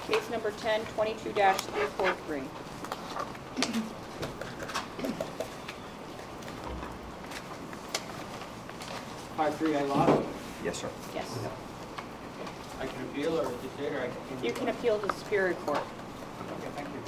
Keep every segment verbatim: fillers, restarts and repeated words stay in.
Case number ten twenty-two dash three four three. Part three, I lost. Yes, sir. Yes. I can appeal or just it, or I can. You can appeal to Superior Court. Okay, thank you.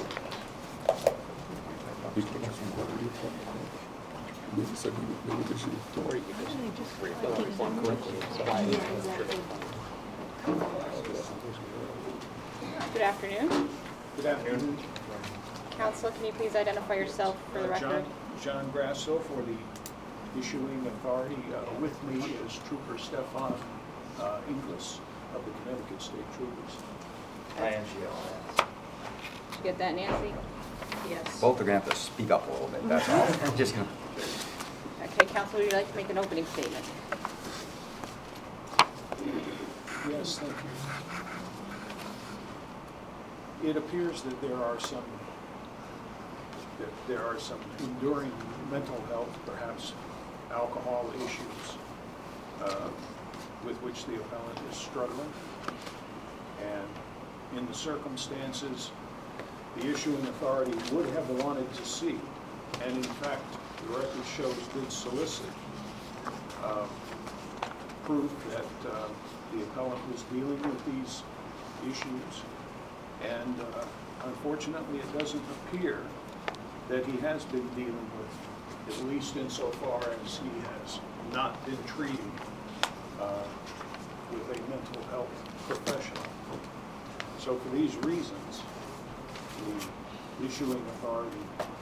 Good afternoon. Good afternoon. Counsel, can you please identify yourself for the Uh, John- record? John Grasso for the issuing authority. Uh, With me is Trooper Stefan uh, Inglis of the Connecticut State Troopers. I am G L S. Did you get that, Nancy? Yes. Both are gonna have to speak up a little bit, that's all. Just gonna. Okay, Counsel, would you like to make an opening statement? Yes, thank you. It appears that there are some, that there are some enduring mental health, perhaps alcohol issues uh, with which the appellant is struggling. And in the circumstances, the issuing authority would have wanted to see, and in fact, the record shows did solicit uh, proof that uh, the appellant was dealing with these issues. And uh, unfortunately, it doesn't appear that he has been dealing with, at least insofar as he has not been treated uh, with a mental health professional. So for these reasons, the issuing authority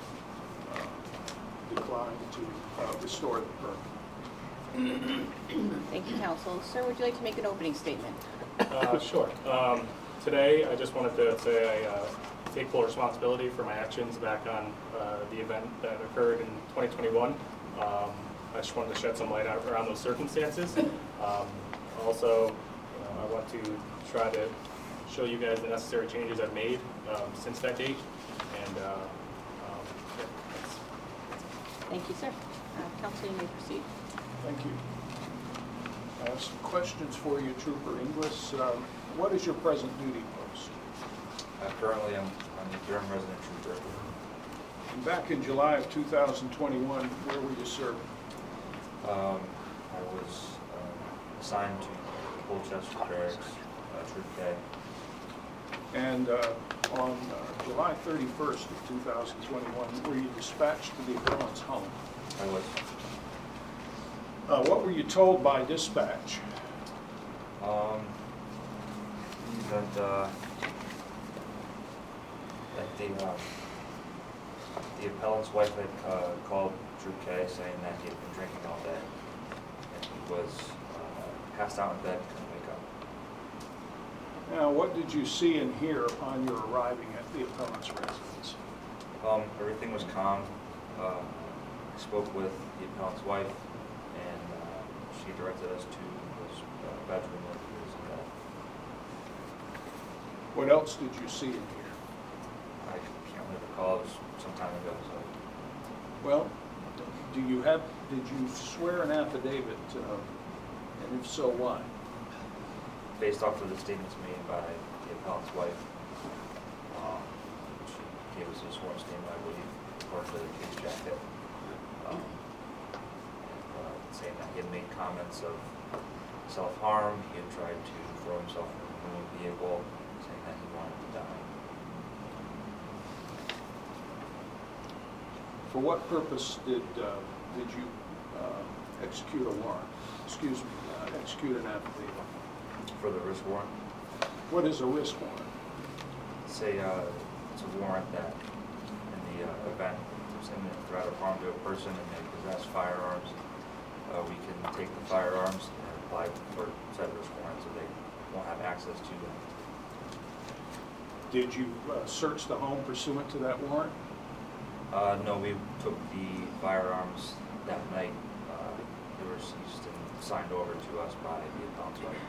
uh, declined to uh, restore the permit. Thank you, Counsel. Sir, would you like to make an opening statement? Uh, Sure. Um, Today, I just wanted to say I uh, take full responsibility for my actions back on uh, the event that occurred in twenty twenty-one. Um, I just wanted to shed some light out around those circumstances. Um, Also, uh, I want to try to show you guys the necessary changes I've made um, since that date. And uh, um, yeah, that's, Thank you, sir. Uh, Counsel, you may proceed. Thank you. Uh, Some questions for you, Trooper Inglis. Um, What is your present duty post? Uh, currently, I'm, I'm the Durham resident trooper. And back in July of two thousand twenty-one, where were you serving? Um, I was um, assigned to Colchester Barracks, uh, Troop K. And uh, on uh, July thirty-first of two thousand twenty-one, were you dispatched to the appellant's home? I was Uh, What were you told by dispatch? um, that uh, that the uh, the appellant's wife had uh, called Troop K saying that he had been drinking all day and he was uh, passed out in bed, couldn't wake up. Now, what did you see and hear upon your arriving at the appellant's residence? Um, everything was calm. Uh, I spoke with the appellant's wife, and uh, she directed us to his uh, bedroom where he was in bed. What else did you see and hear? I can't really recall. It was some time ago. So, Well, do you have, did you swear an affidavit, uh, and if so, why? based off of the statements made by the appellant's wife, um, she gave us a sworn statement, I believe, according to the case jacket, um, and, uh, saying that he had made comments of self-harm. He had tried to throw himself from a moving vehicle, saying that he wanted to die. For what purpose did, uh, did you uh, execute a warrant? Excuse me, uh, execute an affidavit? For the risk warrant, What is a risk warrant? say uh, it's a warrant that in the uh, event there's imminent threat of harm to a person and they possess firearms, uh, we can take the firearms and apply for said risk warrant so they won't have access to them. Did you uh, search the home pursuant to that warrant? Uh, no, we took the firearms that night. Uh, they were seized and signed over to us by the appellant's wife.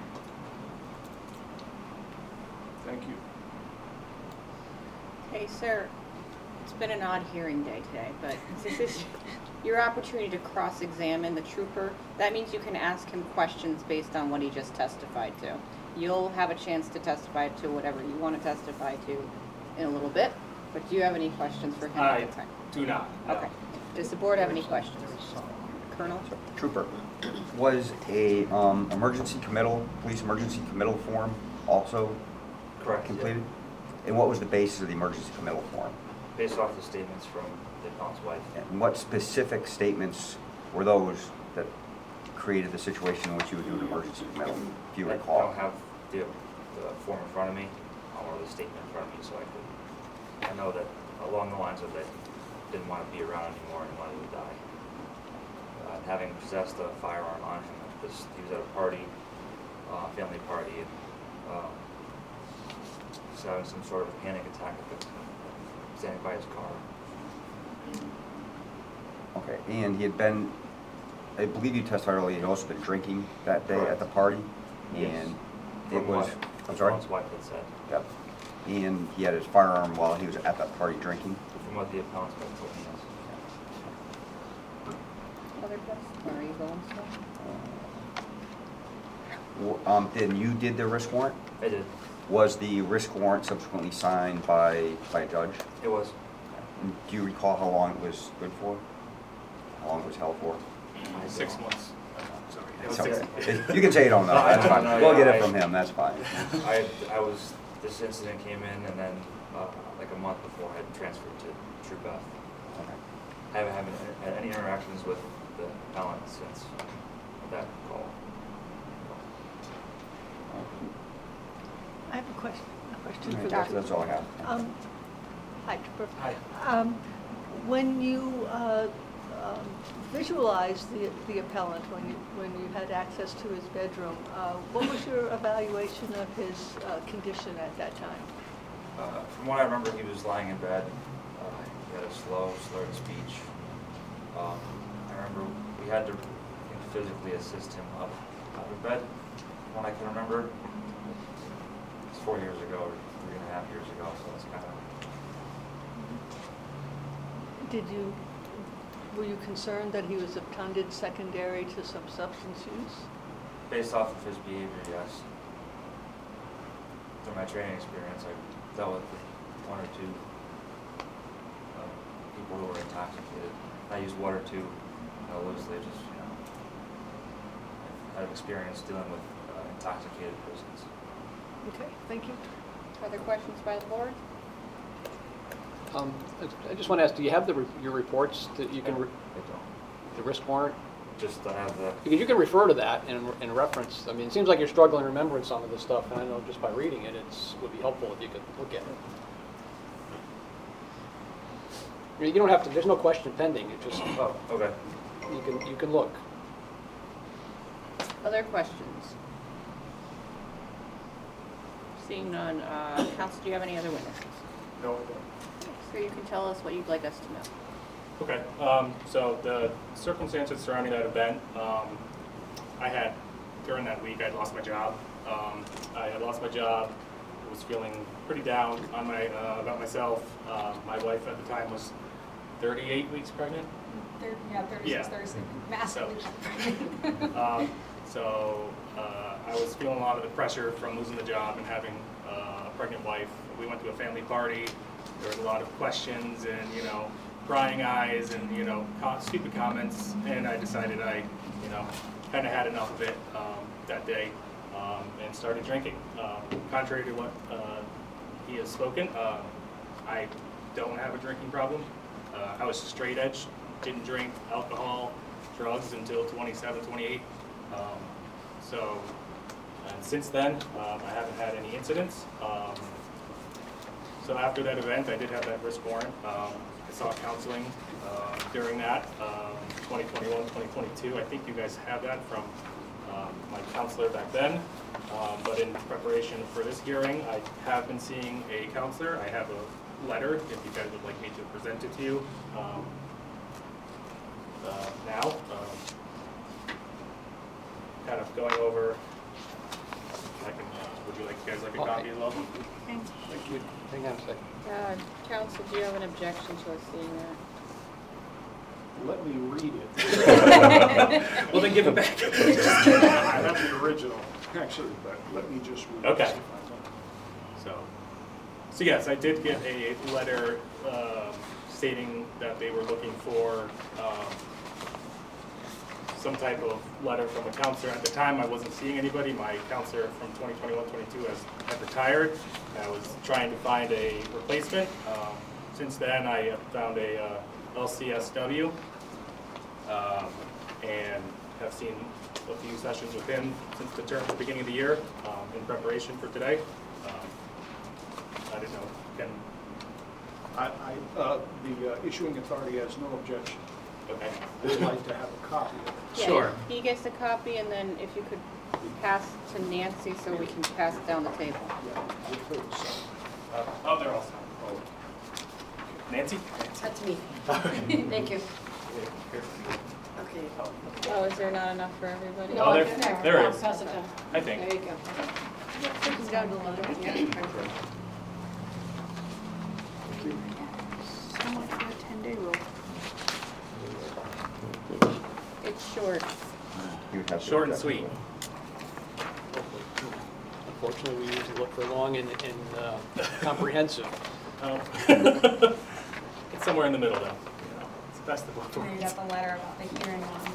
Thank you. Okay, sir, it's been an odd hearing day today, but this is your opportunity to cross-examine the trooper. That means you can ask him questions based on what he just testified to. You'll have a chance to testify to whatever you want to testify to in a little bit, but do you have any questions for him I at the time? do not. no. Okay. Does the board have any questions? Colonel? Trooper, was a um, emergency committal, police emergency committal form also Correct. yeah. completed? And what was the basis of the emergency committal form? Based off the statements from the appellant's wife. And what specific statements were those that created the situation in which you would do an emergency committal, if you I recall? don't have the, the form in front of me, or the statement in front of me, so I could, I know that along the lines of that, didn't want to be around anymore and wanted to die. Uh, having possessed a firearm on him, because he was at a party, uh, family party, and um, was having some sort of a panic attack at the, standing by his car. Okay, and he had been, I believe you testified earlier, he had also been drinking that day at the party? Yes. And it From was, what I'm the sorry? appellant's wife had said. Yep. And he had his firearm while he was at that party drinking? From what the appellant's wife told me, yes. Other questions? Or are you going to? W- Um, then you did the risk warrant? I did. Was the risk warrant subsequently signed by, by a judge? It was. And do you recall how long it was good for? How long it was held for? I Six don't- months. Sorry. It was So- six- it- You can say you don't know, No, I that's don't fine. know, We'll yeah, get it I- from him, that's fine. I, I was, this incident came in and then, uh, like a month before I had transferred to True Beth. Okay. I haven't had any- had any interactions with the appellant since that call. I have a question, a question All for right, the... That's all I have. Um, Hi, Trooper. Hi. Um, When you uh, um, visualized the the appellant, when you, when you had access to his bedroom, uh, what was your evaluation of his uh, condition at that time? Uh, from what I remember, he was lying in bed. Uh, he had a slow, slurred speech. Um, I remember we had to you know, physically assist him up out of bed. From what I can remember, it's four years ago or three and a half years ago, so it's kind of. Did you, were you concerned that he was obtunded secondary to some substance use? Based off of his behavior, yes. Through my training experience, I dealt with one or two uh, people who were intoxicated. I use water too uh, loosely, just, you know, I've had experience dealing with uh, intoxicated persons. Okay, thank you. Other questions by the board? Um, I just want to ask, do you have the, re- your reports that you can, re- I don't. the risk warrant? Just I have the, Because you can refer to that in, in reference. I mean, it seems like you're struggling remembering some of this stuff, and I know just by reading it, it's, would be helpful if you could look at it. I mean, you don't have to, there's no question pending, it just, oh, okay. you can, you can look. Other questions? Seeing none, uh, counsel, do you have any other witnesses? No, I don't. So you can tell us what you'd like us to know. Okay, um, so the circumstances surrounding that event, um, I had, during that week, I had lost my job. Um, I had lost my job, was feeling pretty down on my, uh, about myself. Um, my wife at the time was thirty-eight weeks pregnant. Thir- Yeah, Yeah. thirty-six, thirty-six, massively. Um, so, uh, I was feeling a lot of the pressure from losing the job and having uh, a pregnant wife. We went to a family party. There was a lot of questions and, you know, crying eyes and, you know, co- stupid comments. And I decided I, you know, kind of had enough of it um, that day um, and started drinking. Um, contrary to what uh, he has spoken, uh, I don't have a drinking problem. Uh, I was straight edge, didn't drink alcohol, drugs until twenty-seven, twenty-eight. Um, so, and since then, um, I haven't had any incidents. Um, so after that event, I did have that risk warrant. Um, I saw counseling uh, during that, um, twenty twenty-one, twenty twenty-two. I think you guys have that from um, my counselor back then. Um, but in preparation for this hearing, I have been seeing a counselor. I have a letter, if you guys would like me to present it to you um, uh, now. Um, kind of going over, I can, uh, would you like, you guys like a copy as well? Thank you. Hang on a second. Uh, counsel, do you have an objection to us seeing that? Let me read it. Well, then give it back. I have the original. Actually, but let me just read Okay. this if I can. So, so yes, I did get a letter um, stating that they were looking for um, some type of letter from a counselor. At the time, I wasn't seeing anybody. My counselor from twenty twenty-one twenty-two has had retired. I was trying to find a replacement. Um, since then, I have found a uh, L C S W um, and have seen a few sessions with him since the term, the beginning of the year, um, in preparation for today. Um, I didn't know, can, I, I, uh, the uh, issuing authority has no objection. okay. Would like to have a copy of it. Yeah, Sure. He gets a copy, and then if you could pass to Nancy so we can pass it down the table. Yeah, we'll put it aside. Uh, oh, they're all signed. Oh, Nancy? That's me. Thank you. Okay. Oh, is there not enough for everybody? Oh, there- there I'll is. Pass it down. I There think. you go. It's down the line. So much for a ten-day rule. It's short. You would have to Short and object. sweet. Unfortunately, we usually look for long and, and uh, comprehensive. Oh. It's somewhere in the middle, though. You know, it's the best of both And you worlds. got the letter about the hearing on.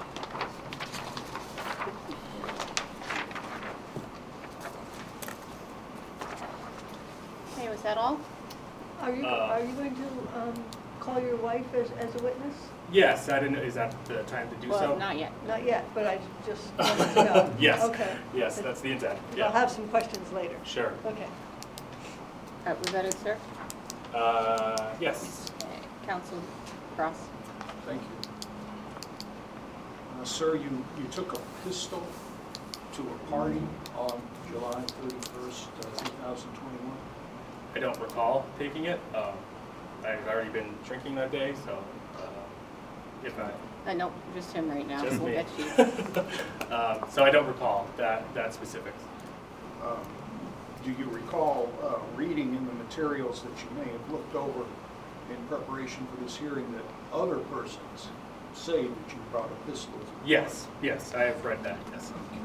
Okay, was that all? Are you, Uh, are you going to um, call your wife as, as a witness? Yes, I didn't, is that the time to do so? Well, not yet. Not yet, but I just wanted to know. Yes. Okay. Yes, that's the intent. I'll Yeah, have some questions later. sure. Okay. Uh, Was that it, sir? Uh, yes. Okay, Counsel Cross? thank you. Uh, Sir, you, you took a pistol to a party on July thirty-first, two thousand twenty-one? I don't recall taking it. Um, I've already been drinking that day, so uh, if I, Uh, no, just him right now. just We'll me. get you. Um, so I don't recall that, that specifics. Um, Do you recall uh, reading in the materials that you may have looked over in preparation for this hearing that other persons say that you brought a pistol? to the Yes, yes, I have read that, yes. party?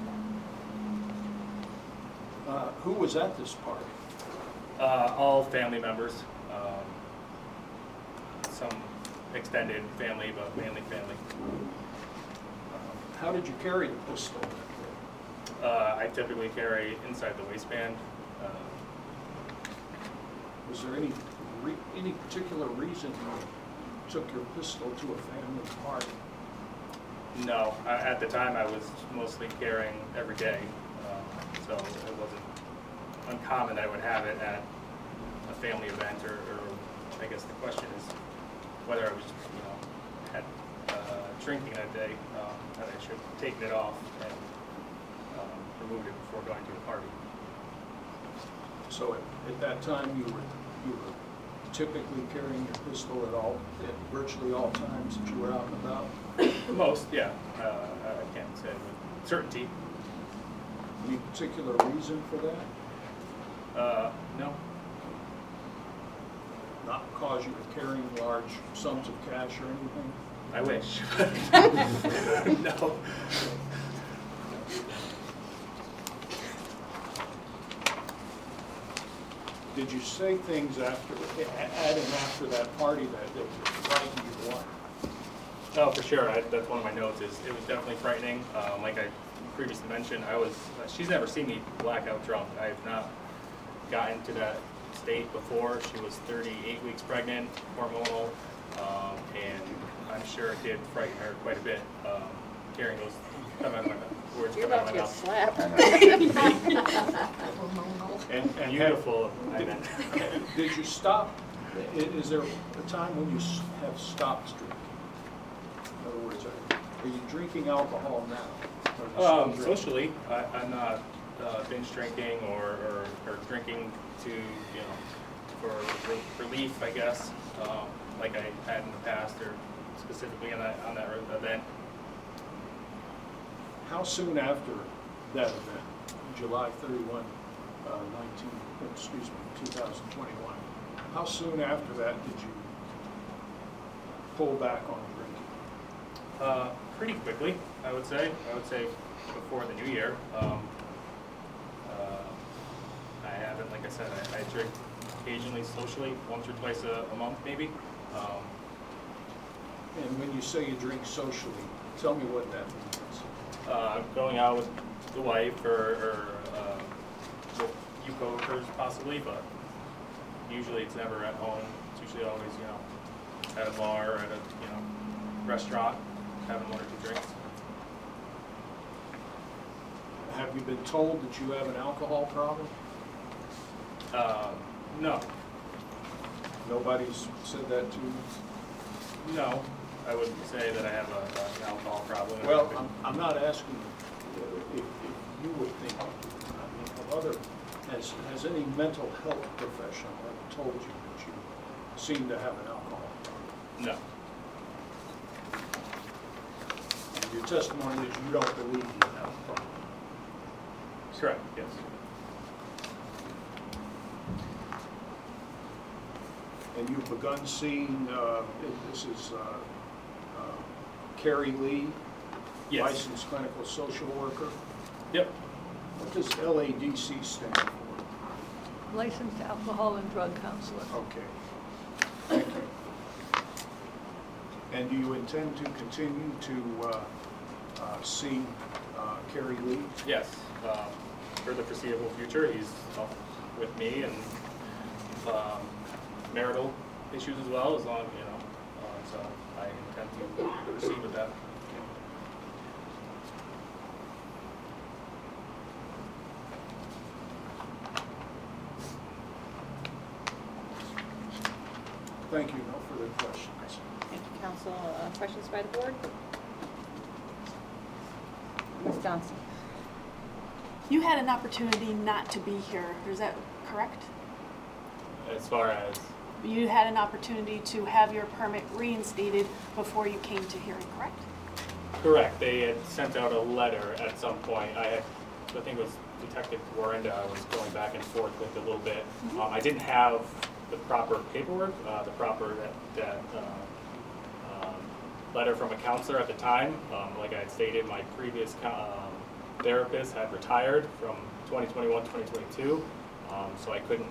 Uh, Who was at this party? Uh, all family members, um, some extended family, but mainly family. Uh, How did you carry the pistol that day? Uh, I typically carry inside the waistband. Uh, Was there any, re- any particular reason you took your pistol to a family party? no, I, at the time I was mostly carrying every day, um, so it wasn't uncommon that I would have it at a family event, or, or I guess the question is whether I was, you know, had uh, drinking that day, um, that I should have taken it off and um, removed it before going to the party. So at, at that time, you were, you were typically carrying your pistol at all, at virtually all times that you were out and about? Most, yeah, uh, I can't say with certainty. Any particular reason for that? Uh, no, Not because you were carrying large sums of cash or anything? I wish. No. Did you say things after, at and after that party that, that frightened you a lot? Oh, for sure. I, that's one of my notes. Is it was definitely frightening. Um, like I previously mentioned, I was. Uh, she's never seen me blackout drunk. I have not gotten to that state before. She was thirty-eight weeks pregnant, hormonal, um, and I'm sure it did frighten her quite a bit. Um, carrying those come out of my mouth, words You're come out about of to my get mouth. slapped. And, and Beautiful. I meant. Did you stop, i- is there a time when you s- have stopped drinking? In other words, are are you drinking alcohol now? Or are you still Um, drinking? socially, I, I'm not uh, binge drinking or, or, or drinking to, you know, for re- relief, I guess, um, like I had in the past, or specifically on that, on that event. How soon after that event, July thirty-first, uh, nineteen, excuse me, two thousand twenty-one, how soon after that did you pull back on drinking? Uh, pretty quickly, I would say. I would say before the new year. Um, said, I, I drink occasionally socially, once or twice a, a month maybe. Um, And when you say you drink socially, tell me what that means. uh, going out with the wife or, or uh, with you coworkers possibly, but usually it's never at home. It's usually always, you know, at a bar or at a, you know, restaurant, having one or two drinks. Have you been told that you have an alcohol problem? Uh, no, Nobody's said that to you? no, I wouldn't say that I have a, an alcohol problem. Well, I'm, I'm not asking if, if you would think, I mean, of other, has, has any mental health professional ever told you that you seem to have an alcohol problem? No, And your testimony is you don't believe you have a problem. correct, yes. And you've begun seeing, uh, this is uh, uh, Carrie Lee, Yes. licensed clinical social worker. Yep. What does L A D C stand for? Licensed alcohol and drug counselor. Okay, thank you. And do you intend to continue to uh, uh, see uh, Carrie Lee? Yes, um, for the foreseeable future, he's up with me and um, marital issues as well, as long, you know, uh, so I intend to proceed with that. Thank you, no further questions. Thank you, council. Uh, questions by the board? Miz Johnson? You had an opportunity not to be here, is that correct? As far as, You had an opportunity to have your permit reinstated before you came to hearing, correct? correct, they had sent out a letter at some point. I had, I think it was Detective Warrenda, I was going back and forth with a little bit. Mhm. Um, I didn't have the proper paperwork, uh, the proper, that, that, uh, um, letter from a counselor at the time. Um, like I had stated, my previous, co- um, therapist had retired from twenty twenty-one, twenty twenty-two. Um, so I couldn't,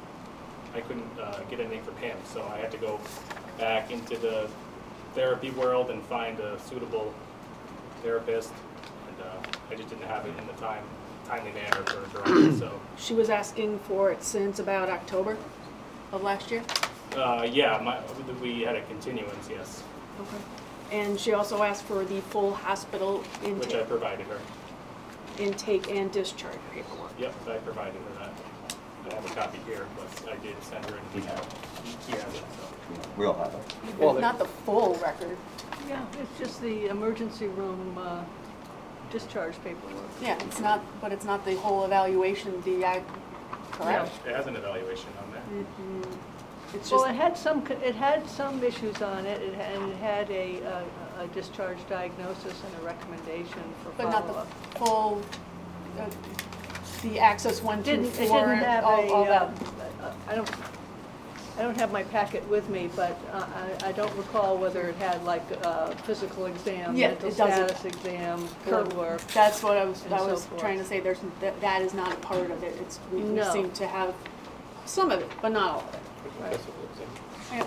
I couldn't, uh, get anything from him. So I had to go back into the therapy world and find a suitable therapist. And, uh, I just didn't have it in the time, timely manner for her, so. She was asking for it since about October of last year? Uh, yeah, my, we had a continuance, yes, Okay. And she also asked for the full hospital which I intake, provided her. intake and discharge paperwork. Yep, I provided her that. I have a copy here, but I did send her an email. He has it, so. We all have it. Well, Not the full record. Yeah, it's just the emergency room uh, discharge paperwork. Yeah, it's not, but it's not the whole evaluation, the, I, correct? It has an evaluation on there. Mhm. It's Well, just, it had some, co- it had some issues on it, it had, it had a, uh, a discharge diagnosis and a recommendation for but not the follow-up. full, uh, the access one, two, Didn't, it four, didn't have all, a, all that. uh, I don't, I don't have my packet with me, but uh, I, I don't recall whether it had like a physical exam, Yeah, mental it doesn't. status exam, blood work. That's what I was, and I so was forth. trying to say, there's, that, that is not a part of it, it's, we we No. seem to have some of it, but not all of it. Right. Yeah,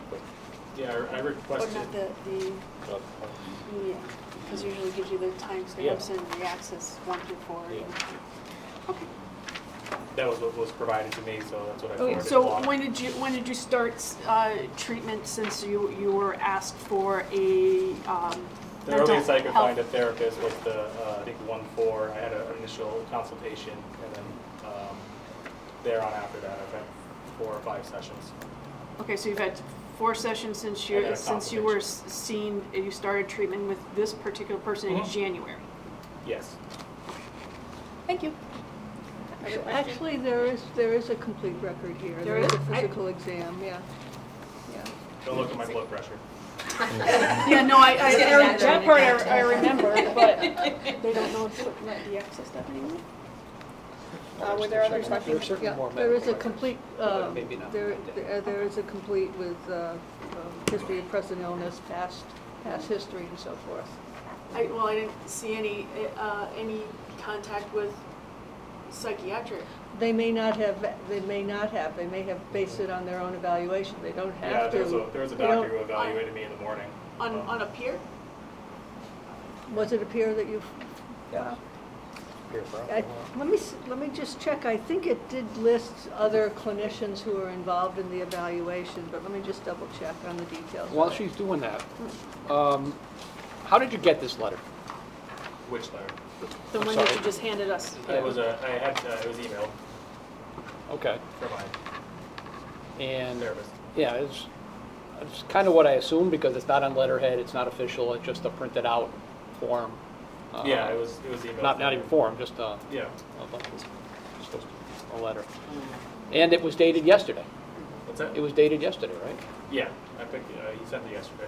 Yeah, I I but requested, not the, the, yeah, because usually gives you the timestamps and the access one through four. Yeah. Okay. that was what was provided to me, so that's what I Okay, forwarded so along. when did you, when did you start, uh, treatment since you, you were asked for a, um, The mental earliest I could health- find a therapist was the, uh, I think one four, I had an initial consultation, and then, um, thereon after that, I've had four or five sessions. Okay, so you've had four sessions since I had you, a since you were s- seen, you started treatment with this particular person in Mhm. January. Yes. Thank you. Other questions? Actually, there is, there is a complete record here. There There is is? a I- physical exam, yeah. Yeah. Don't look at my blood pressure. Yeah, no, I, I, Just getting I- that that done. part I, I remember, but they don't know the access stuff anymore? Uh, were there other questions? There are certainly Yeah, more there is a medical complete, but um, maybe not there, in there there is a complete with uh, um, history of present illness, past, past history and so forth. I, well, I didn't see any, uh, any contact with psychiatric. They may not have, they may not have, they may have based it on their own evaluation, they don't Yeah, have to. there was a, there was a they don't- doctor who evaluated me in the morning. On, Um, on a peer? Was it a peer that you? Yes. Here for I- Let me, s- let me just check, I think it did list other clinicians who are involved in the evaluation, but let me just double check on the details. While she's doing that, um, how did you get this letter? Which letter? The I'm one that sorry. you just handed us. It was a, I had, uh, it was emailed Okay. from my And, therapist. yeah, it's, it's kind of what I assumed, because it's not on letterhead, it's not official, it's just a printed out form. Uh, Yeah, it was, it was emailed. Not, not even form, just a, Yeah. a, just a letter. And it was dated yesterday. What's that? It was dated yesterday, right? Yeah, I picked, uh, he sent it yesterday.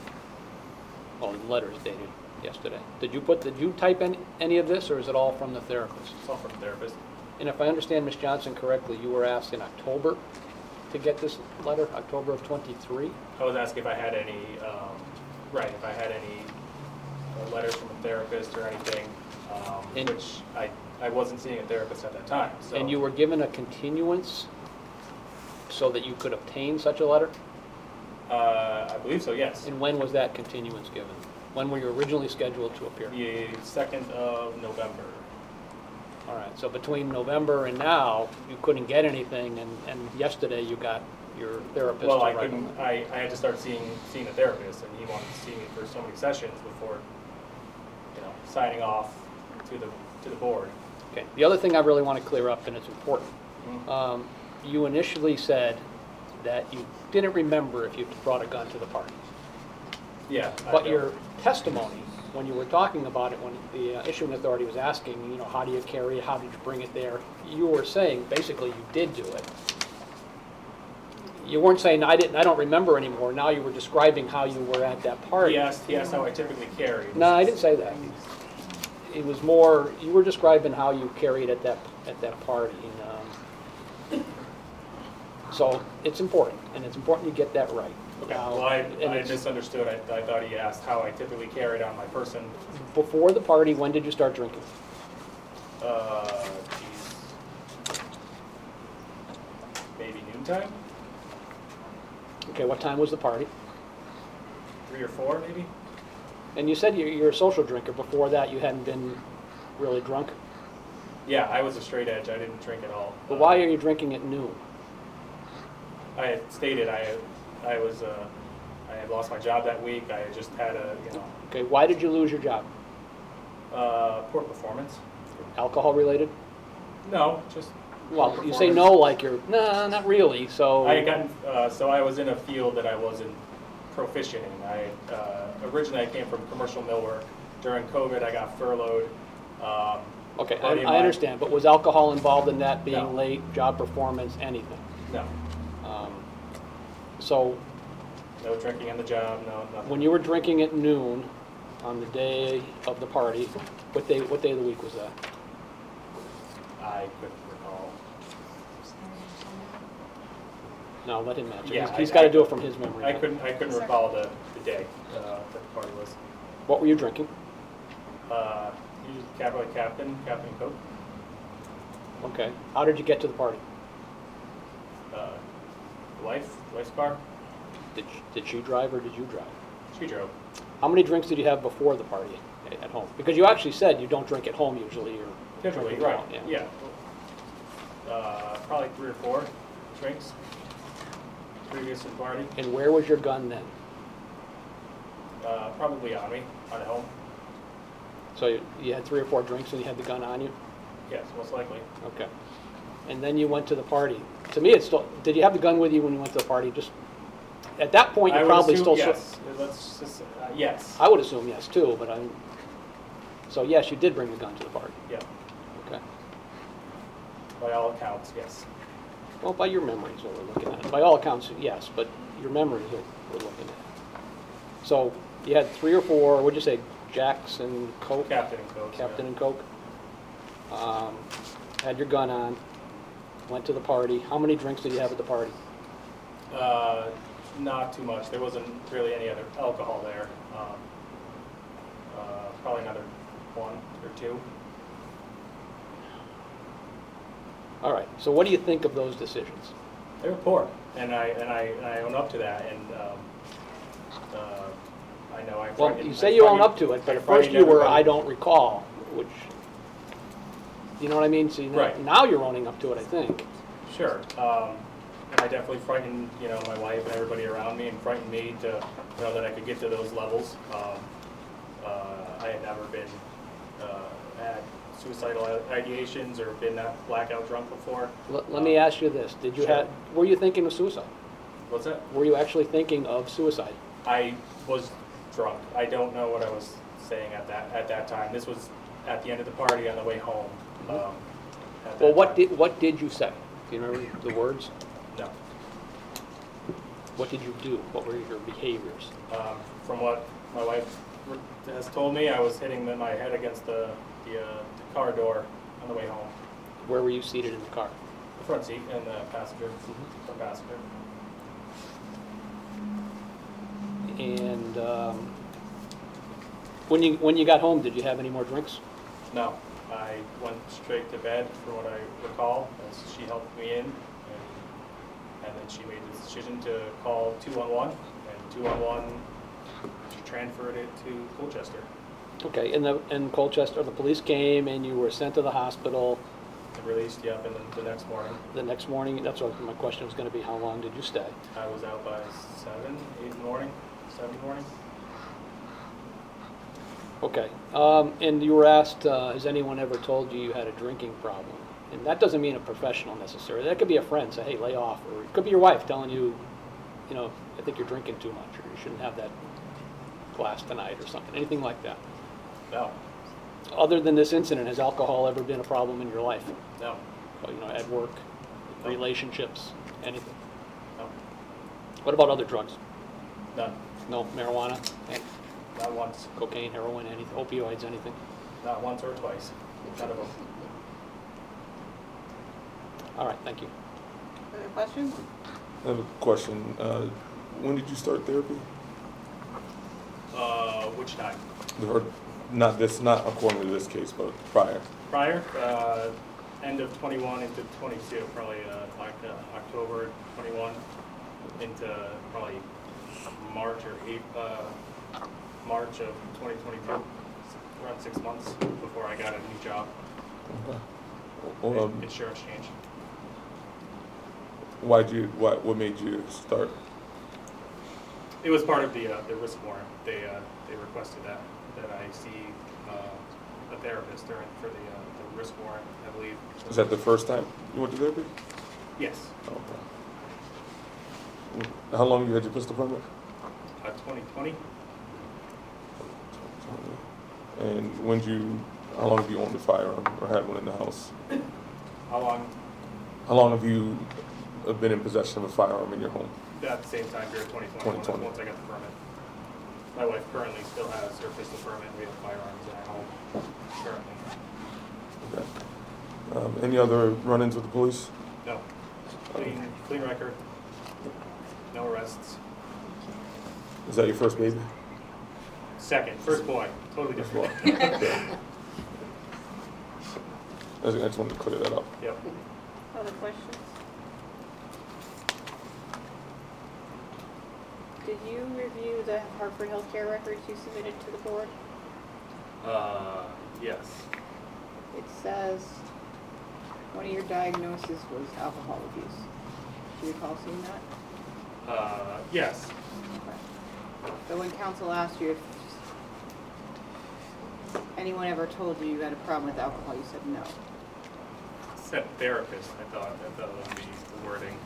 Oh, the letter is dated yesterday. Did you put, did you type any, any of this, or is it all from the therapist? It's all from the therapist. And if I understand Miz Johnson correctly, you were asked in October to get this letter, October of twenty-three? I was asking if I had any, um, right, if I had any uh, letters from a therapist or anything, um, And- which I, I wasn't seeing a therapist at that time, so. And you were given a continuance so that you could obtain such a letter? Uh, I believe so, yes. And when was that continuance given? When were you originally scheduled to appear? The second of November. All right, so between November and now, you couldn't get anything, and, and yesterday you got your therapist to Well, I write couldn't, on it. I, I had to start seeing, seeing a therapist, and he wanted to see me for so many sessions before, you know, signing off to the, to the board. Okay, the other thing I really want to clear up, and it's important, Mhm. um, you initially said that you didn't remember if you brought a gun to the party. Yeah. I But don't- your testimony, when you were talking about it, when the uh, issuing authority was asking, you know, how do you carry it, how did you bring it there, you were saying basically you did do it. You weren't saying, I didn't, I don't remember anymore, now you were describing how you were at that party. He asked, he asked how I typically carry. No, I didn't say that. It was more, you were describing how you carried at that, at that party. And, um, so it's important, and it's important you get that right. Okay, Now, well, I, and I it's- misunderstood. I, I thought he asked how I typically carried on my person. Before the party, when did you start drinking? Uh, geez. Maybe noontime? Okay, what time was the party? Three or four, maybe? And you said you're, you're a social drinker. Before that, you hadn't been really drunk. Yeah, I was a straight edge. I didn't drink at all. But why are you drinking at noon? I had stated I, I was, uh, I had lost my job that week. I had just had a, you know, Okay, why did you lose your job? uh, poor performance. Alcohol related? No, just. Well, poor you say performance. no like you're, nah, not really, so. I had gotten, uh, so I was in a field that I wasn't proficient in. I, uh, originally I came from commercial millwork. During COVID, I got furloughed. Um, Okay, I, buddy of I mine- understand, but was alcohol involved in that, No. being late, job performance, anything? No, Um, So, no drinking on the job, no, nothing. when you were drinking at noon on the day of the party, what day, what day of the week was that? I couldn't recall. No, let him answer. Yeah, He's- I- He's got to I- do it from his memory. I couldn't, I couldn't recall the, the day, uh, that the party was. What were you drinking? Uh, usually Capital Captain, Captain Coke. Okay. How did you get to the party? Uh, wife, wife's car. Did, sh- did she drive or did you drive? She drove. How many drinks did you have before the party a- at home? Because you actually said you don't drink at home usually, you're Typically, drinking right, out, yeah. Uh, probably three or four drinks previous to the party. And where was your gun then? Uh, probably on me, on at home. So you- you had three or four drinks and you had the gun on you? Yes, most likely. Okay. And then you went to the party. To me, it's still, did you have the gun with you when you went to the party? Just, at that point, I you would probably assume still. yes. Let's just, uh, yes. I would assume yes too, but I, so yes, you did bring the gun to the party. Yeah, Okay. by all accounts, yes. Well, by your memory is what we're looking at. By all accounts, yes, but your memory is what we're looking at. So you had three or four, what'd you say, Jacks and Coke? Captain and Coke. Captain and Coke. Um, Had your gun on, went to the party. How many drinks did you have at the party? Uh, not too much. There wasn't really any other alcohol there. Um, uh, probably another one or two. All right, so what do you think of those decisions? They were poor, and I, and I, and I own up to that, and, um, uh, I know I Well, frightened. you I say you own frightened- up to it, but I at first frightened you were, everybody. I don't recall, which, you know what I mean? So you know- Right. now you're owning up to it, I think. Sure, um, and I definitely frightened, you know, my wife and everybody around me, and frightened me to, you know, that I could get to those levels. Um, uh, I had never been, uh, had suicidal ideations or been that blackout drunk before. Let, let me ask you this, did you Sure. have, were you thinking of suicide? What's that? Were you actually thinking of suicide? I was drunk. I don't know what I was saying at that, at that time. This was at the end of the party on the way home. um, at Well, that what time. did, what did you say? Do you remember the words? No. What did you do? What were your behaviors? Um, From what my wife has told me, I was hitting my head against the, the, uh, the car door on the way home. Where were you seated in the car? The front seat and the passenger, front passenger. And um, when you when you got home, did you have any more drinks? No, I went straight to bed from what I recall, as she helped me in, and, and then she made the decision to call two one one, and two one one transferred it to Colchester. Okay, and the and Colchester, the police came and you were sent to the hospital. And released, yep, and then the next morning, The next morning, that's what my question was going to be, how long did you stay? I was out by seven, eight in the morning, seven in the morning. Okay, um, and you were asked, uh, has anyone ever told you you had a drinking problem? And that doesn't mean a professional necessarily. That could be a friend, say, hey, lay off. Or it could be your wife telling you, you know, I think you're drinking too much, or you shouldn't have that glass tonight, or something, anything like that. No, Other than this incident, has alcohol ever been a problem in your life? no, Well, you know, at work, relationships, anything? no, What about other drugs? none, No, marijuana, and not once, cocaine, heroin, anything, opioids, anything? not once or twice, none of them. All right, thank you. Other questions? I have a question. Uh, when did you start therapy? Uh, which time? Or not this, not according to this case, but prior. Prior, uh, end of twenty-one into twenty-two, probably, uh, like, uh, October twenty-one into probably March or April, uh, March of twenty twenty-two, around six months before I got a new job. Okay. Well, um, Insurance change. why'd you? What? What made you start? It was part of the, uh, the risk warrant. They, uh, they requested that, that I see, uh, a therapist during, for the, uh, the risk warrant, I believe. Was that the first time you went to therapy? Yes, Okay. How long you had your pistol permit? uh, twenty twenty. And when did you? How long have you owned a firearm or had one in the house? How long? How long have you uh, been in possession of a firearm in your home? At the same time period, twenty twenty, twenty twenty. once I got the permit. My wife currently still has her pistol permit, we have firearms in our home currently. Okay. Um, any other run-ins with the police? No, clean, clean record, no arrests. Is that your first baby? Second, first boy, totally different. Okay. I just I just wanted to clear that up. Yep. Other questions? Did you review the Hartford Healthcare records you submitted to the board? Uh, yes. It says one of your diagnoses was alcohol abuse. Do you recall seeing that? Uh, yes. Okay. So when council asked you if anyone ever told you you had a problem with alcohol, you said no. Said therapist, I thought, I thought that would be the wording.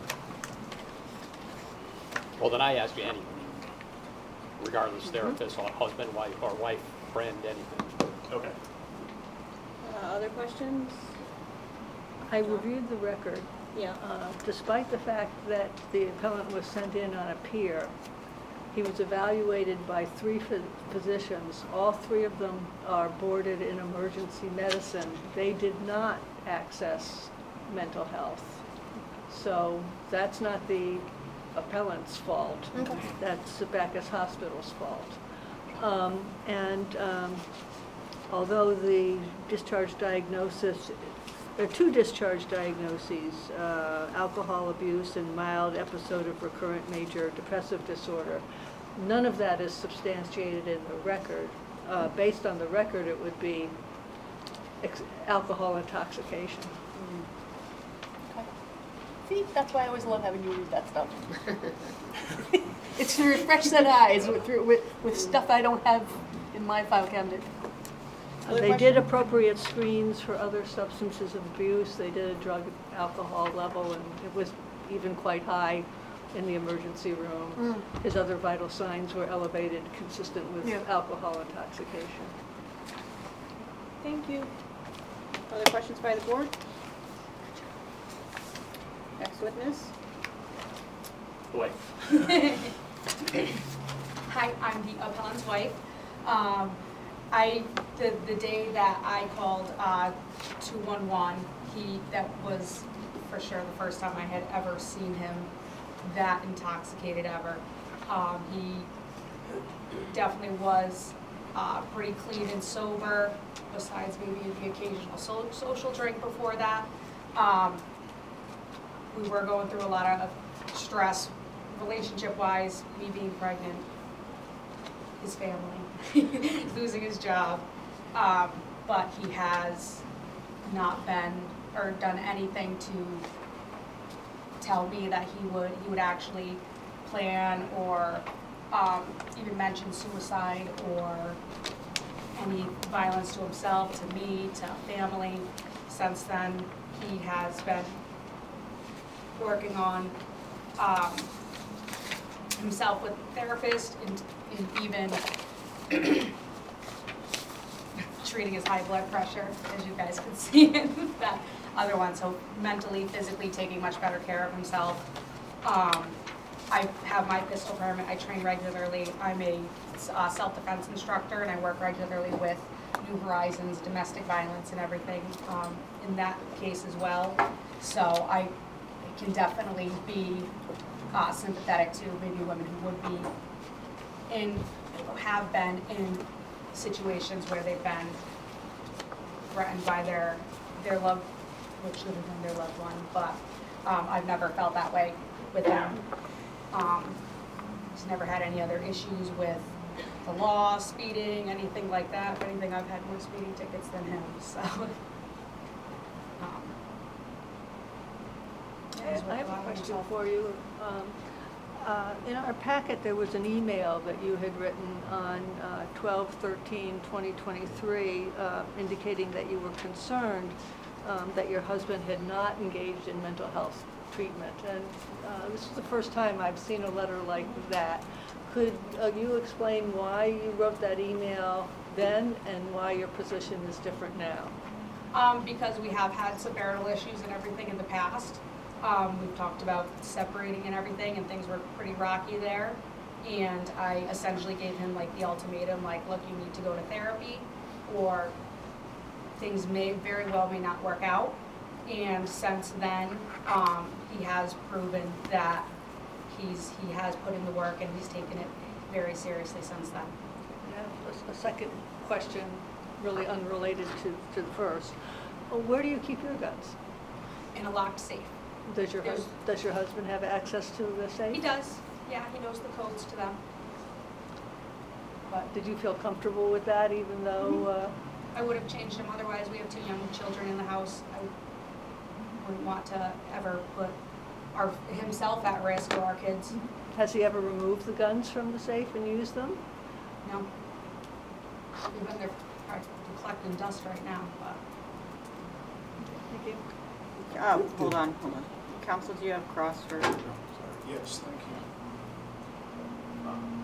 Well, then I ask you anything, regardless, therapist, or husband, wife, or wife, friend, anything. Okay. Uh, other questions? I reviewed the record. Yeah. Uh, Despite the fact that the appellant was sent in on a peer, he was evaluated by three phy- physicians. All three of them are boarded in emergency medicine. They did not access mental health. So that's not the appellant's fault. Okay. That's Bacchus Hospital's fault. Um, and um, although the discharge diagnosis there are two discharge diagnoses, uh, alcohol abuse and mild episode of recurrent major depressive disorder. None of that is substantiated in the record. Uh, based on the record, it would be ex- alcohol intoxication. Okay. See, that's why I always love having you read that stuff. It's to refresh set eyes with, through, with, with stuff I don't have in my file cabinet. Uh, Other They did questions? appropriate screens for other substances of abuse. They did a drug alcohol level, and it was even quite high in the emergency room. Mm. His other vital signs were elevated, consistent with Yeah. alcohol intoxication. Thank you. Other questions by the board? Next witness? Blake. Hi, I'm the appellant's wife. Um, I, the, the day that I called, uh, two one one, he, that was for sure the first time I had ever seen him that intoxicated ever. Um, he definitely was, uh, pretty clean and sober, besides maybe the occasional so, social drink before that. Um, we were going through a lot of stress, relationship-wise, me being pregnant, his family, losing his job, um, but he has not been or done anything to tell me that he would he would actually plan or um, even mention suicide or any violence to himself, to me, to family. Since then, he has been working on um, himself with a therapist and, and even treating his high blood pressure, as you guys can see in that other one. So mentally, physically taking much better care of himself. Um, I have my pistol permit. I train regularly. I'm a uh, self-defense instructor, and I work regularly with New Horizons, domestic violence, and everything um, in that case as well. So I can definitely be uh, sympathetic to maybe women who would be in, have been in situations where they've been threatened by their their loved, which should have been their loved one, but um, I've never felt that way with them. Um, just never had any other issues with the law, speeding, anything like that. If anything, I've had more speeding tickets than him, so. um, that is what I have a allowed question himself- for you. Um, uh, In our packet, there was an email that you had written on twelve thirteen twenty twenty-three uh, indicating that you were concerned um, that your husband had not engaged in mental health treatment. And uh, this is the first time I've seen a letter like that. Could uh, you explain why you wrote that email then and why your position is different now? Um, because we have had some marital issues and everything in the past. Um, we've talked about separating and everything, and things were pretty rocky there. And I essentially gave him like the ultimatum, like, look, you need to go to therapy, or things may very well may not work out. And since then, um, he has proven that he's he has put in the work, and he's taken it very seriously since then. Yeah, a- a second question, really unrelated to, to the first. Well, where do you keep your guns? In a locked safe. Does your, hus- There's- does your husband have access to the safe? He does. Yeah, he knows the codes to them. But Did you feel comfortable with that, even though, uh, I would have changed him, otherwise we have two young children in the house. I wouldn't want to ever put our, himself at risk or our kids. has he ever removed the guns from the safe and used them? No. We've been there probably collecting dust right now, but. Thank you. Oh, hold on, hold on. Counsel, do you have cross for? Sorry. Yes, thank you. Um,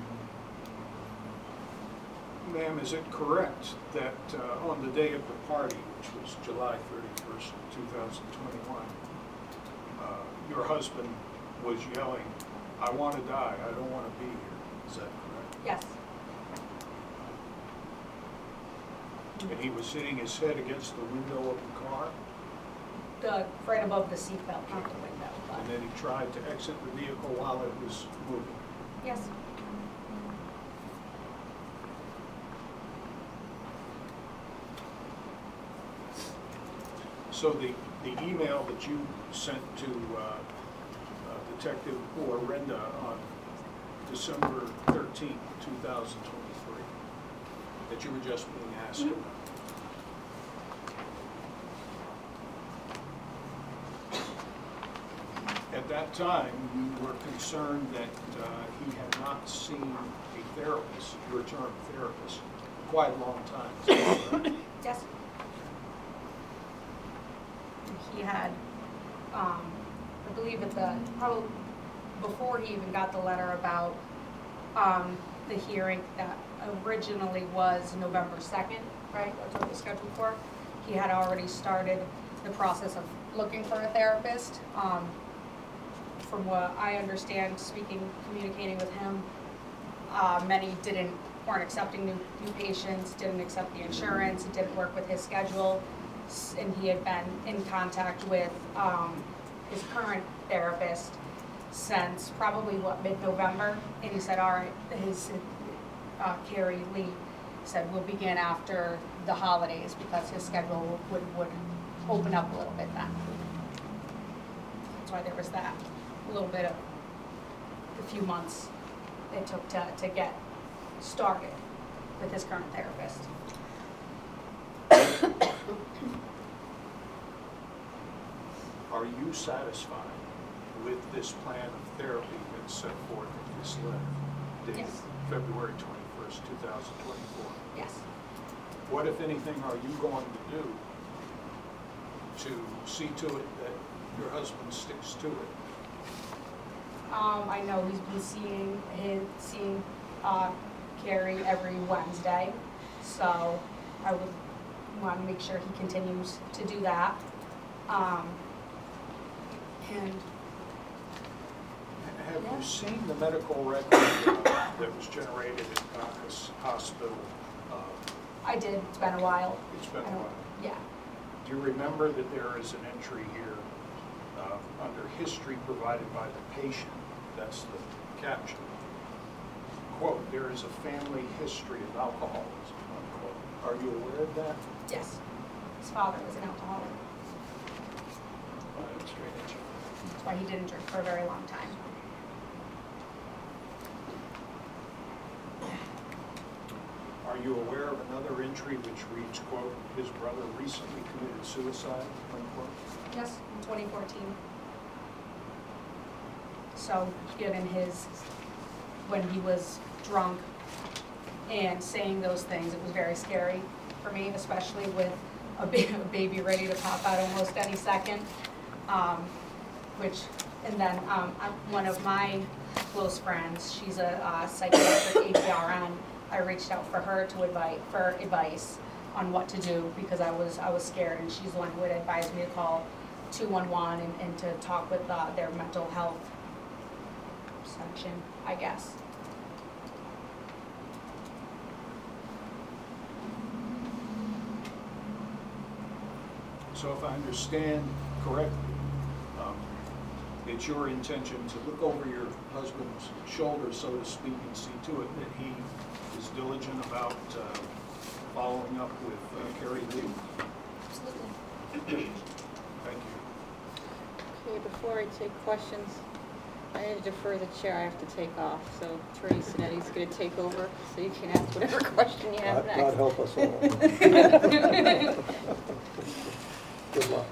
Ma'am, is it correct that uh, on the day of the party, which was July thirty-first, two thousand twenty-one, uh, your husband was yelling, "I want to die, I don't want to be here"? Is that correct? Yes. And he was hitting his head against the window of the car, The, right above the seatbelt, not the window, but, and then he tried to exit the vehicle while it was moving. yes. So the, the email that you sent to uh, uh, Detective Orenda on December thirteenth, two thousand twenty-three, that you were just being asked about. At that time, you were concerned that uh, he had not seen a therapist, your term therapist, in quite a long time. Is that correct? Yes. He had, um, I believe at the, probably before he even got the letter about, um, the hearing that originally was November second, right? That's what it was scheduled for. He had already started the process of looking for a therapist. Um, from what I understand, speaking, communicating with him, uh, many didn't, weren't accepting new, new patients, didn't accept the insurance, it didn't work with his schedule. And he had been in contact with um, his current therapist since probably, what, mid-November? And he said, all right, his, uh, Carrie Lee said, we'll begin after the holidays because his schedule would, would open up a little bit then. That's why there was that little bit of, a few months it took to, to get started with his current therapist. Are you satisfied with this plan of therapy that's set forth in this letter dated Yes. February twenty-first, two thousand twenty-four? Yes. What, if anything, are you going to do to see to it that your husband sticks to it? Um, I know he's been seeing his, seeing, uh, Carrie every Wednesday, so I would want to make sure he continues to do that. Um, and Have Yeah. you seen the medical record uh, that was generated at Bacchus Hospital? Uh, I did, it's been a while. It's been a I don't- while. Yeah, Do you remember that there is an entry here uh, under history provided by the patient? That's the caption. Quote, there is a family history of alcoholism, unquote. Are you aware of that? yes. His father was an alcoholic, Uh, straight at you. that's why he didn't drink for a very long time. Are you aware of another entry which reads, quote, his brother recently committed suicide, unquote? Yes, in twenty fourteen. So, given his, when he was drunk and saying those things, it was very scary for me, especially with a, ba- a baby ready to pop out almost any second. Um, which, and then um, I'm, one of my close friends, she's a uh, psychiatric A P R N. I reached out for her to advise, for advice on what to do because I was I was scared, and she's the one who had advised me to call two one one and, and to talk with uh, their mental health section, I guess. So if I understand correctly, um, it's your intention to look over your husband's shoulder, so to speak, and see to it that he is diligent about uh, following up with uh, Carrie Lee. Absolutely. Thank you. Okay, before I take questions, I had to defer the chair, I have to take off, so Attorney Sinetti's gonna take over, so you can ask whatever question you have God next. God help us all. Good luck.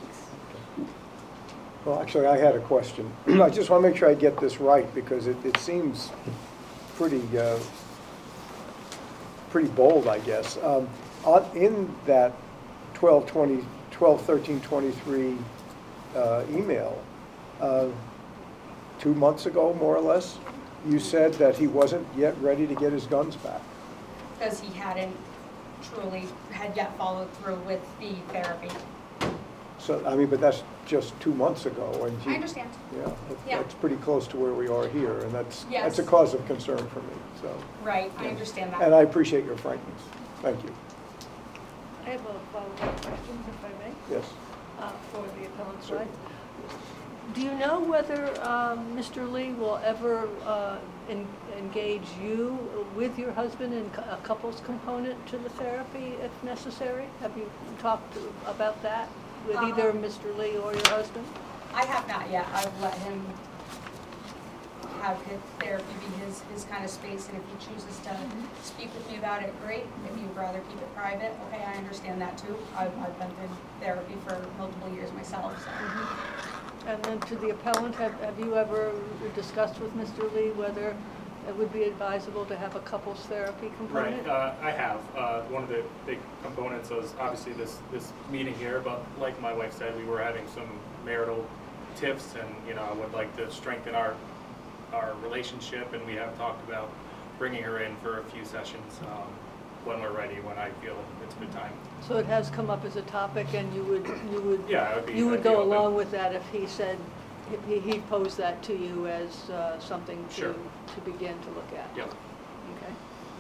Well, actually, I had a question. I just want to make sure I get this right, because it, it seems pretty, uh, pretty bold, I guess. Um, on, in that twelve twenty, twelve thirteen twenty-three uh, email, uh, two months ago, more or less, you said that he wasn't yet ready to get his guns back. Because he hadn't truly had yet followed through with the therapy. So, I mean, but that's just two months ago, and he, I understand. yeah, that- Yeah. that's pretty close to where we are here, and that's, Yes. that's a cause of concern for me, so. Right, I Yeah. understand that. And I appreciate your frankness. Thank you. I have a follow-up question, if I may, Yes. uh, for the appellant's Sure. side. Do you know whether um, Mister Lee will ever uh, en- engage you with your husband in co- a couples component to the therapy if necessary? Have you talked to- about that? with either Um, Mister Lee or your husband? I have not yet. I've let him have his therapy be his, his kind of space, and if he chooses to speak with me about it, great. If you'd rather keep it private, okay, I understand that too. I've, I've been in therapy for multiple years myself, so. And then to the appellant, have, have you ever discussed with Mister Lee whether it would be advisable to have a couples therapy component? Right, uh, I have. Uh, one of the big components was obviously this, this meeting here, but like my wife said, we were having some marital tiffs, and, you know, I would like to strengthen our, our relationship, and we have talked about bringing her in for a few sessions um, when we're ready, when I feel it's a good time. So it has come up as a topic, and you would, you would, Yeah, I would be. you would I'd be go open. along with that if he said, he, he posed that to you as uh, something to, Sure. to begin to look at? Yep. Okay.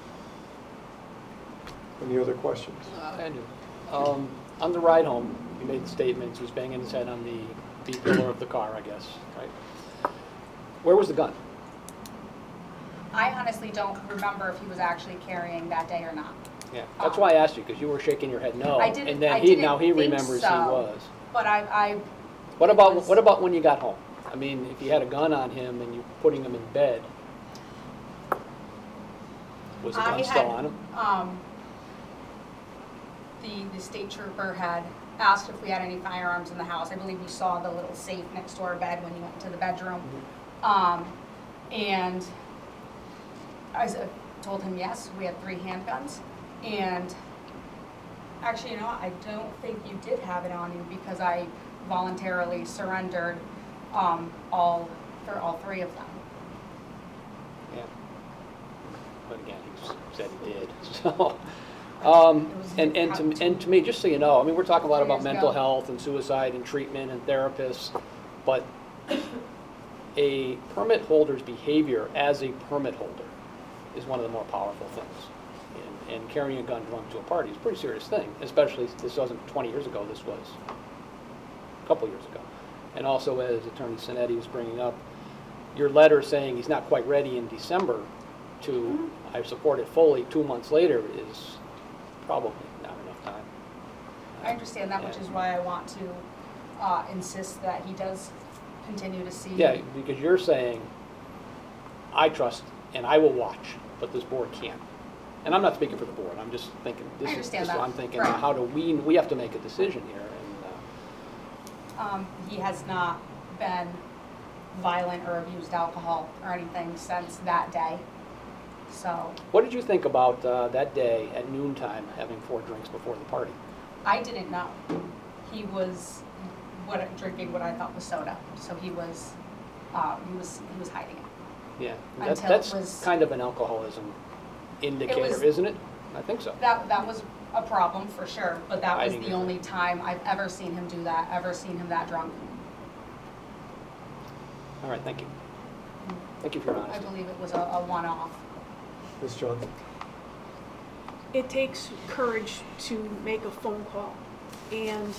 Any other questions? I do. Um, On the ride home, you made the statements, he was banging his head on the B pillar of the car, I guess, right? Where was the gun? I honestly don't remember if he was actually carrying that day or not. Yeah, that's why I asked you, because you were shaking your head no. I didn't- And then I he, didn't now he think remembers he so. was. But I, I. What it about, was- what about when you got home? I mean, if you had a gun on him and you're putting him in bed, was the I gun still had, on him? Um, the, the state trooper had asked if we had any firearms in the house. I believe we saw the little safe next to our bed when you went into the bedroom. Um, and I s- told him, yes, we had three handguns. And actually, you know, I don't think you did have it on you, because I voluntarily surrendered um, all, for all three of them. Yeah. But again, he s- said he did, so. Um, It was and, and about to, and to me, just so you know, I mean, we're talking a lot Three about years mental ago. health and suicide and treatment and therapists, but a permit holder's behavior as a permit holder is one of the more powerful things. And, and carrying a gun drunk to a party is a pretty serious thing, especially, this wasn't twenty years ago, this was a couple years ago. And also, as Attorney Sinetti was bringing up, your letter saying he's not quite ready in December to, Mm-hmm. I support it fully, two months later is probably not enough time. I understand that, which Yeah. is why I want to uh, insist that he does continue to see. Yeah, because you're saying, I trust and I will watch, but this board can't. And I'm not speaking for the board, I'm just thinking, this I is, understand this is what that. I'm thinking, Right. how do we, we have to make a decision here, and, Um, he has not been violent or abused alcohol or anything since that day. So what did you think about uh, that day at noontime, having four drinks before the party? I didn't know. He was what drinking what I thought was soda. So he was uh, he was he was hiding it. Yeah, that, Until it that's was- kind of an alcoholism indicator, was- isn't it? I think so. That that was a problem for sure. But that was Hiding the it. only time I've ever seen him do that. Ever seen him that drunk. All right, thank you. Thank you for your I honesty. believe it was a, a one-off. Miz John? It takes courage to make a phone call. And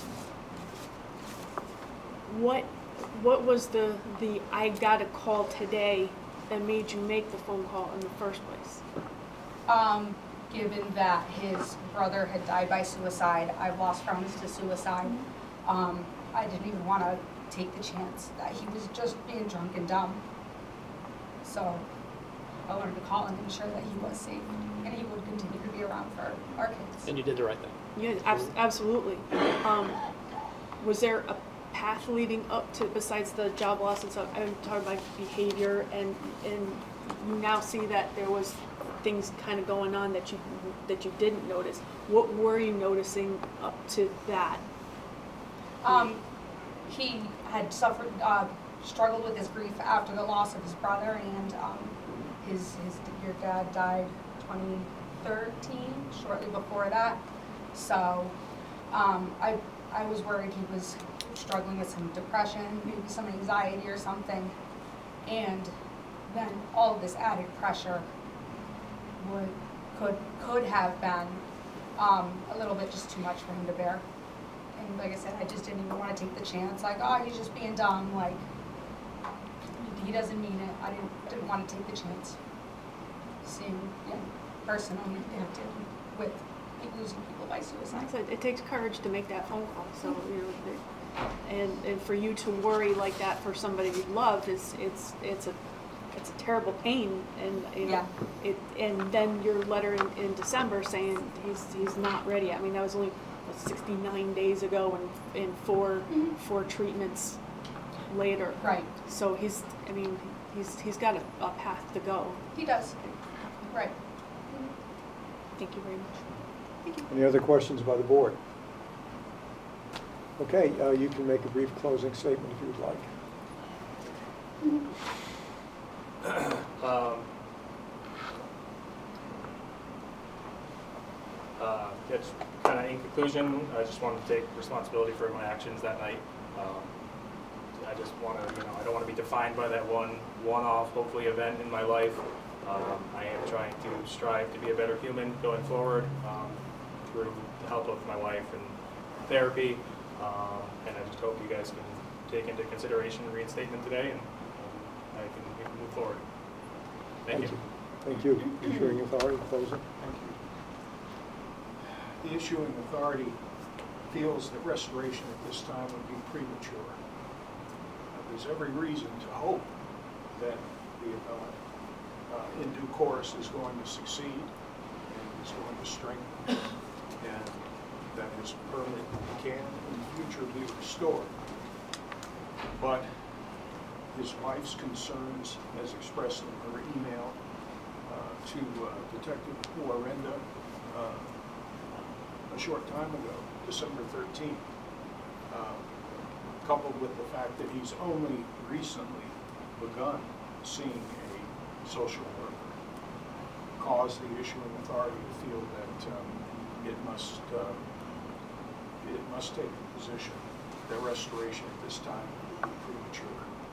what what was the the I got a call today that made you make the phone call in the first place? Um, given that his brother had died by suicide, I've lost friends to suicide. Um, I didn't even want to take the chance that he was just being drunk and dumb. So I wanted to call and ensure that he was safe and he would continue to be around for our kids. And you did the right thing. Yeah, abs- absolutely. Um, was there a path leading up to, besides the job loss and stuff? I'm talking about behavior, and and you now see that there was things kind of going on that you that you didn't notice. What were you noticing up to that? Um, he had suffered, uh, struggled with his grief after the loss of his brother, and um, his his your dad died twenty thirteen, shortly before that. So um, I I was worried he was struggling with some depression, maybe some anxiety or something, and then all of this added pressure would could could have been um, a little bit just too much for him to bear. And like I said, I just didn't even want to take the chance. Like, oh, he's just being dumb. Like, he doesn't mean it. I didn't didn't want to take the chance. Seeing a young person impacted with keep losing people by suicide. Like I said, it takes courage to make that phone call, so, you know, they- and, and for you to worry like that for somebody you love is, it's, it's a, it's a terrible pain, and, you know, it, and then your letter in, in December saying he's, he's not ready. I mean, that was only what, sixty-nine days ago and, and four, Mhm. four treatments later. Right. So he's, I mean, he's, he's got a, a path to go. He does. Right. Thank you very much. Any other questions by the board? Okay, uh, you can make a brief closing statement if you would like. Um, uh, it's kind of in conclusion, I just wanted to take responsibility for my actions that night. Um, I just want to, you know, I don't want to be defined by that one one-off, hopefully, event in my life. Um, I am trying to strive to be a better human going forward um, through the help of my wife and therapy. Um, and I just hope you guys can take into consideration the reinstatement today, and um, I can, we can move forward. Thank, you. Thank you. Issuing authority, closing. Thank you. The issuing authority feels that restoration at this time would be premature. Uh, There's every reason to hope that the appellant, uh, in due course, is going to succeed and is going to strengthen, and that his permit can in the future be restored. But his wife's concerns, as expressed in her email uh, to uh, Detective Warrenda uh, a short time ago, December thirteenth, uh, coupled with the fact that he's only recently begun seeing a social worker, caused the issuing authority to feel that um, it must uh, it must take the position that restoration at this time would be premature.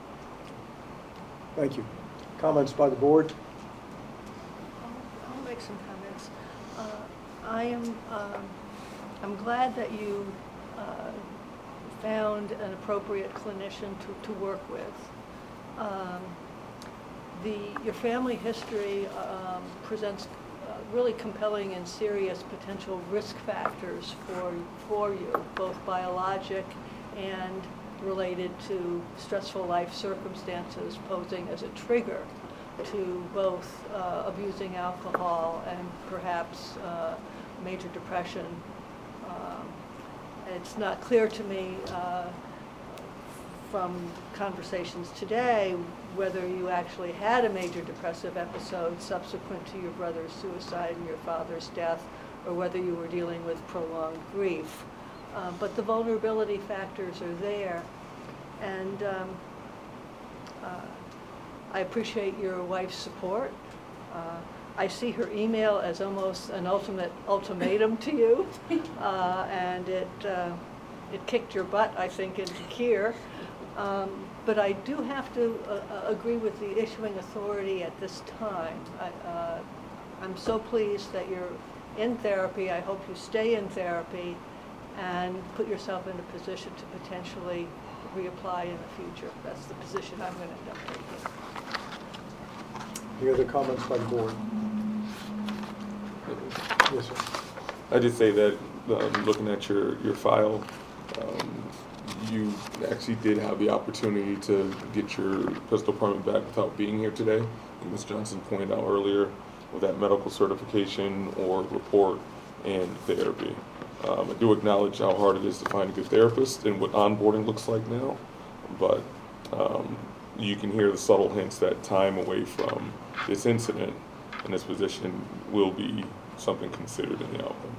Thank you. Comments by the board? I'll, I'll make some comments. Uh, I am, um, I'm glad that you uh, found an appropriate clinician to, to work with. Um, the, your family history um, presents uh, really compelling and serious potential risk factors for, for you, both biologic and related to stressful life circumstances posing as a trigger to both uh, abusing alcohol and perhaps uh, major depression. Um, it's not clear to me uh, from conversations today whether you actually had a major depressive episode subsequent to your brother's suicide and your father's death, or whether you were dealing with prolonged grief. Uh, but the vulnerability factors are there, and um, uh, I appreciate your wife's support. Uh, I see her email as almost an ultimate ultimatum to you, uh, and it uh, it kicked your butt, I think, into gear. Um, but I do have to uh, agree with the issuing authority at this time. I, uh, I'm so pleased that you're in therapy. I hope you stay in therapy and put yourself in a position to potentially reapply in the future. That's the position I'm going to end up taking. Any other comments by the board? Yes, sir. I did say that, um, looking at your, your file, um, you actually did have the opportunity to get your pistol permit back without being here today. And Miz Johnson pointed out earlier with that medical certification or report and therapy. Um, I do acknowledge how hard it is to find a good therapist and what onboarding looks like now, but um, you can hear the subtle hints that time away from this incident and this position will be something considered in the outcome.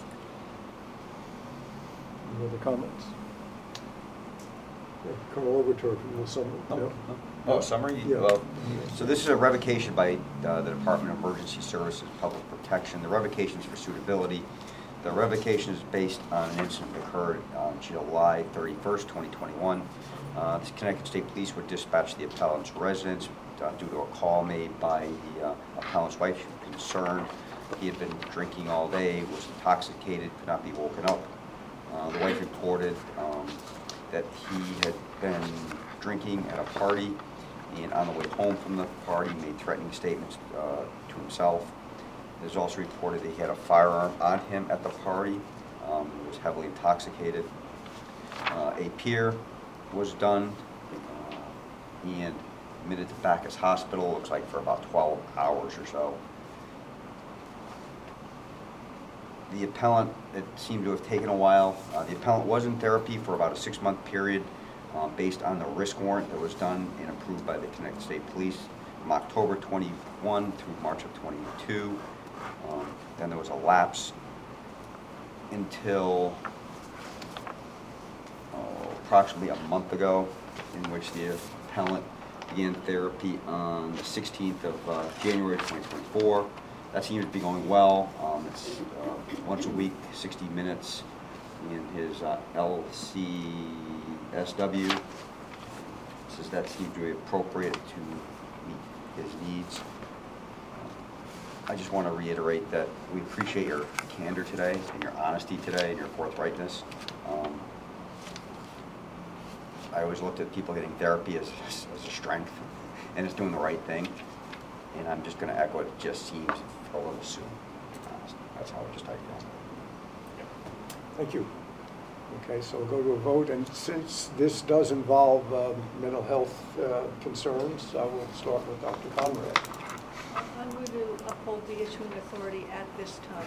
Any other comments? Yeah, Colonel Overturf, you will summary. Oh, No? oh, summary? Yeah. Well, so this is a revocation by uh, the Department of Emergency Services Public Protection. The revocation is for suitability. The revocation is based on an incident that occurred on July thirty-first, twenty twenty-one. Uh, the Connecticut State Police would dispatch the appellant's residence uh, due to a call made by the uh, appellant's wife. She was concerned he had been drinking all day, was intoxicated, could not be woken up. Uh, the wife reported um, that he had been drinking at a party, and on the way home from the party made threatening statements uh, to himself. There's also reported that he had a firearm on him at the party. Um, He was heavily intoxicated. Uh, A peer was done uh, and admitted to Bacchus Hospital, looks like for about twelve hours or so. The appellant, it seemed to have taken a while. Uh, The appellant was in therapy for about a six-month period um, based on the risk warrant that was done and approved by the Connecticut State Police from October twenty-one through March of twenty-two. Um, Then there was a lapse until oh, approximately a month ago, in which the appellant began therapy on the sixteenth of uh, January twenty twenty-four. That seems to be going well. Um, It's uh, once a week, sixty minutes in his uh, L C S W. Says that seems to be appropriate to meet his needs. I just want to reiterate that we appreciate your candor today and your honesty today and your forthrightness. Um, I always looked at people getting therapy as, as a strength and as doing the right thing. And I'm just going to echo it, it just seems a little soon. That's how I just typed it. Thank you. Okay, so we'll go to a vote, and since this does involve um, mental health uh, concerns, I will start with Doctor Conrad. I'm going to uphold the issuing authority at this time,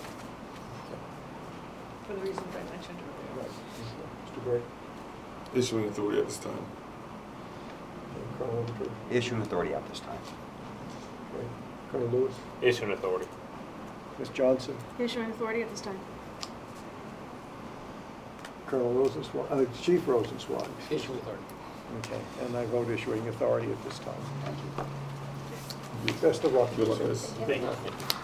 for the reasons I mentioned earlier. Right. Mister Gray? Issuing authority at this time. Okay, Colonel Overture? Issuing authority at this time. Okay. Colonel Lewis? Issuing authority. Miz Johnson? Issuing authority at this time. Colonel Rosensweig, uh, Chief Rosensweig? Issue authority. Okay, and I vote issuing authority at this time. Thank you. Best of luck. Good luck, guys. Thank you.